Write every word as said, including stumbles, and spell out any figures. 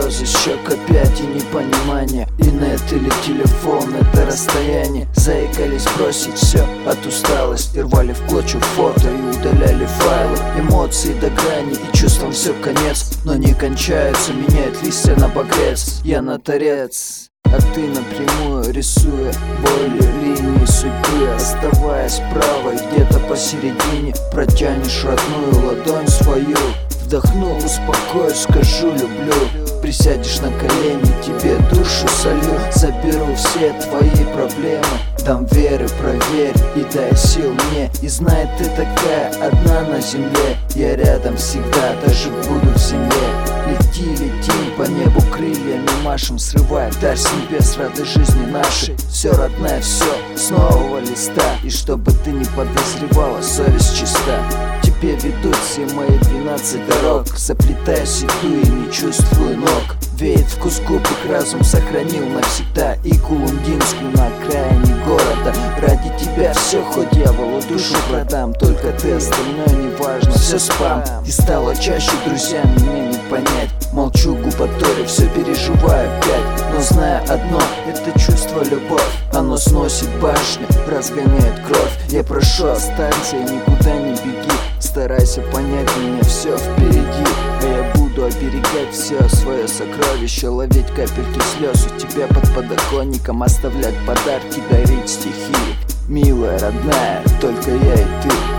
слезы щек опять и непонимание. Инет или телефон, это расстояние. Заикались бросить все от усталости, рвали в клочья фото и удаляли файлы. Эмоции до грани и чувствам все конец, но не кончаются, меняют листья на багрец. Я на торец, а ты напрямую, рисуя болью линии судьбы. Оставаясь правой, где-то посередине протянешь родную ладонь свою. Вдохну, успокою, скажу люблю. Присядешь на колени, тебе душу солью. Заберу все твои проблемы, дам веры, проверь и дай сил мне. И знай, ты такая одна на земле. Я рядом всегда, даже буду в земле. Лети, летим по небу крыльями машем, срывая дарь с небес ради жизни нашей. Все родное, все с нового листа. И чтобы ты не подозревала, совесть чиста. Тебе ведут все мои двенадцать дорог. Заплетаюсь, иду и не чувствую ног. Веет вкус губ, их разум сохранил навсегда. И Кулундинскую на окраине города. Ради тебя все, хоть дьяволу душу продам. Только ты, остальное не важно, все спам. И стало чаще друзьями, мне не понять. Молчу, губаторе, все переживаю опять. Но зная одно, это чувство любовь. Оно сносит башню, разгоняет кровь. Я прошу, останься и никуда не беги. Старайся понять меня, все впереди. А я буду оберегать все свое сокровище. Ловить капельки слез у тебя под подоконником. Оставлять подарки, дарить стихи. Милая, родная, только я и ты.